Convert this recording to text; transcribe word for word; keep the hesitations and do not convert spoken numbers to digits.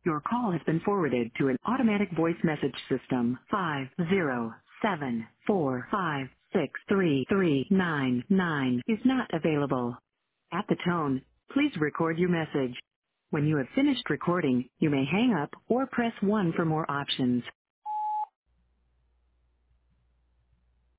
Your call has been forwarded to an automatic voice message system. Five zero seven four five six three three nine nine is not available. At the tone, please record your message. When you have finished recording, you may hang up or press one for more options.